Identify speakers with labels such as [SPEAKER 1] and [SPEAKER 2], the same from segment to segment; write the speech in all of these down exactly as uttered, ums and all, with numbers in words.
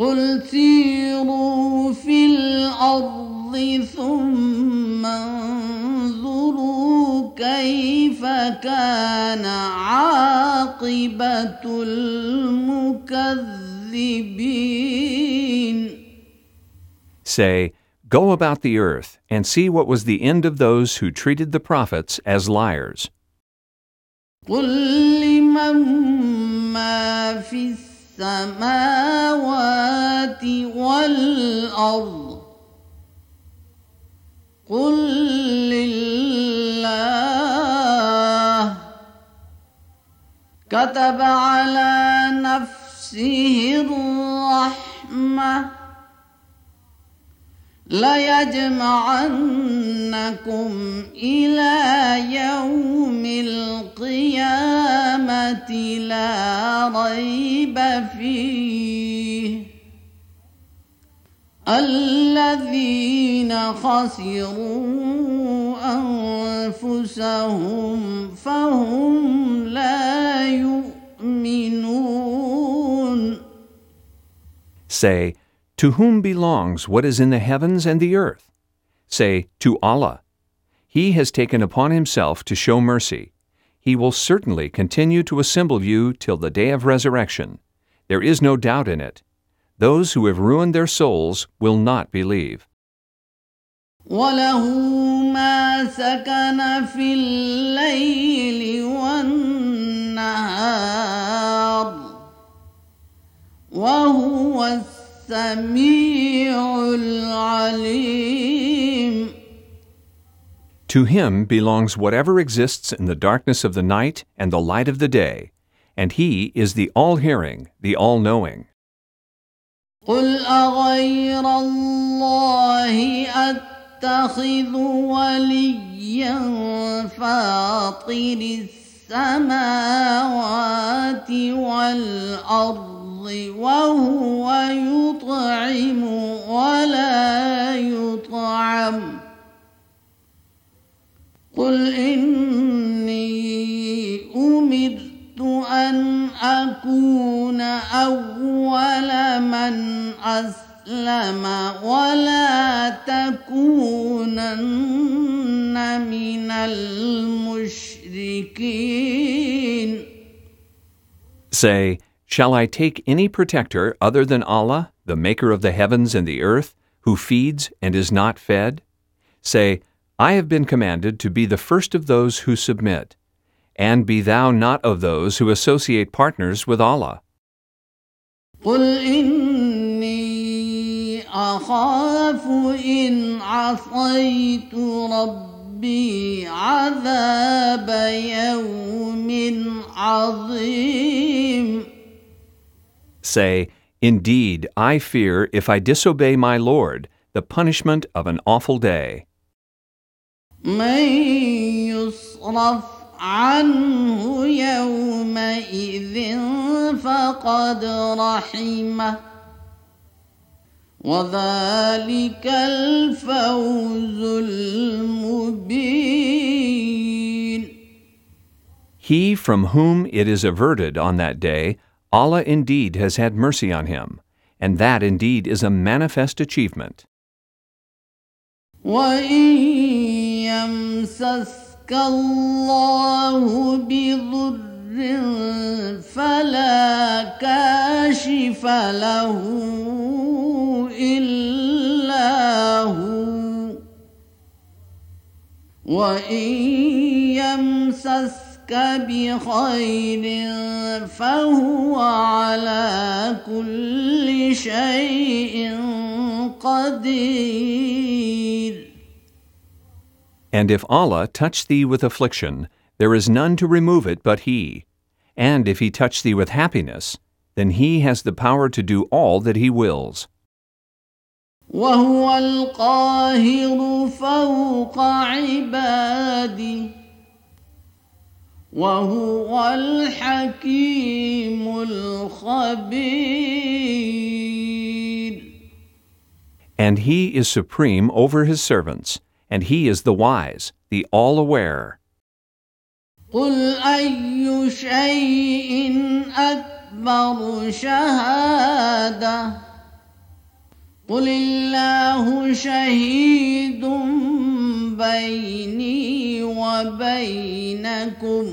[SPEAKER 1] قل سيروا في الأرض ثم انظروا كيف كان عاقبة المكذبين.
[SPEAKER 2] Say, go about the earth and see what was the end of those who treated the prophets as liars.
[SPEAKER 1] قل لمن ما في السماوات والأرض قل لله كتب على نفسه الرحمة ليجمعنكم إلى يوم القيامة لا ريب فيه الذين خسروا أنفسهم فهم لا يؤمنون.
[SPEAKER 2] Say, to whom belongs what is in the heavens and the earth? Say, to Allah. He has taken upon himself to show mercy. He will certainly continue to assemble you till the day of resurrection. There is no doubt in it. Those who have ruined their souls will not believe.
[SPEAKER 1] وَلَهُ مَا سَكَنَ فِي اللَّيْلِ وَالنَّهَارِ وَهُوَ السَّمِيعُ الْعَلِيمُ.
[SPEAKER 2] To him belongs whatever exists in the darkness of the night and the light of the day, and he is the all-hearing, the all-knowing.
[SPEAKER 1] قُلْ أَغَيْرَ اللَّهِ أَتَّخِذُ وَلِيًّا فَاطِرِ السَّمَاوَاتِ وَالْأَرْضِ وهو يطعم ولا يطعم قل إني أمرت أن أكون أول من أسلم ولا تكونن من المشركين.
[SPEAKER 2] Say, shall I take any protector other than Allah, the maker of the heavens and the earth, who feeds and is not fed? Say, I have been commanded to be the first of those who submit, and be thou not of those who associate partners with Allah.
[SPEAKER 1] قل إني أخاف إن عصيت ربي عذاب يوم عظيم.
[SPEAKER 2] Say, indeed, I fear if I disobey my Lord, the punishment of an awful day.
[SPEAKER 1] من يصرف عنه يومئذ فقد رحمه وذلك الفوز المبين.
[SPEAKER 2] He from whom it is averted on that day, Allah indeed has had mercy on him, and that indeed is a manifest achievement.
[SPEAKER 1] وَإِن يَمْسَسْكَ اللَّهُ بِضُرٍّ فَلَا كَاشِفَ لَهُ إِلَّا هُوَ وَإِن يَمْسَسْكَ بخير فهو على كل شيء قدير.
[SPEAKER 2] And if Allah touch thee with affliction, there is none to remove it but He. And if He touch thee with happiness, then He has the power to do all that He wills.
[SPEAKER 1] وهو القاهر فوق عباده وهو الحكيم الخبير.
[SPEAKER 2] And He is supreme over His servants, and He is the wise, the all-aware.
[SPEAKER 1] قل أي شيء أكبر شهادة قل الله شهيد بيني وبينكم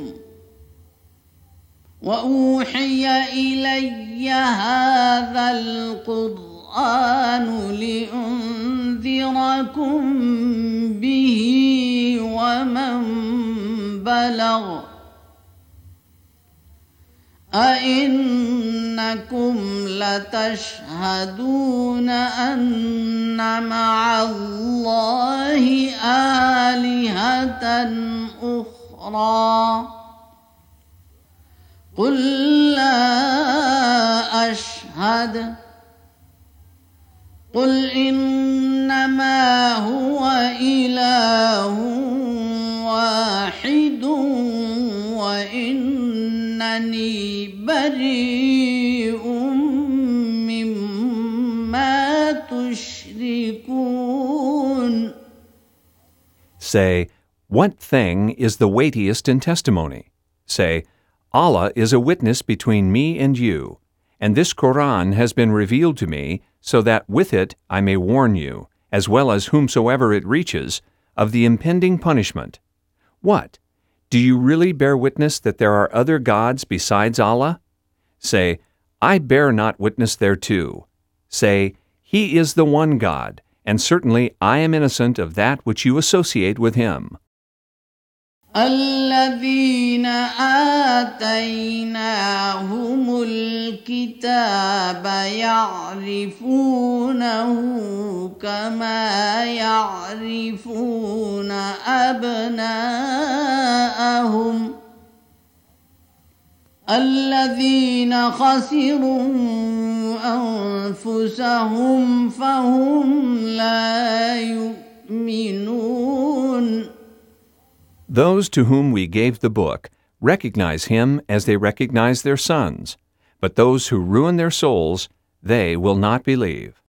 [SPEAKER 1] وأوحي إلي هذا القرآن لأنذركم به ومن بلغ أئنكم لتشهدون أن مع الله آلهة أخرى قل لا أشهد قل إنما هو إله واحد وإنني بريء مما تشركون.
[SPEAKER 2] Say, what thing is the weightiest in testimony? Say, Allah is a witness between me and you, and this Quran has been revealed to me so that with it I may warn you, as well as whomsoever it reaches, of the impending punishment. What? Do you really bear witness that there are other gods besides Allah? Say, I bear not witness thereto. Say, He is the one God, and certainly I am innocent of that which you associate with Him.
[SPEAKER 1] الذين آتيناهم الكتاب يعرفونه كما يعرفون أبناءهم الذين خسروا أنفسهم فهم لا يؤمنون.
[SPEAKER 2] Those to whom we gave the book recognize Him as they recognize their sons, but those who ruin their souls, they will not believe.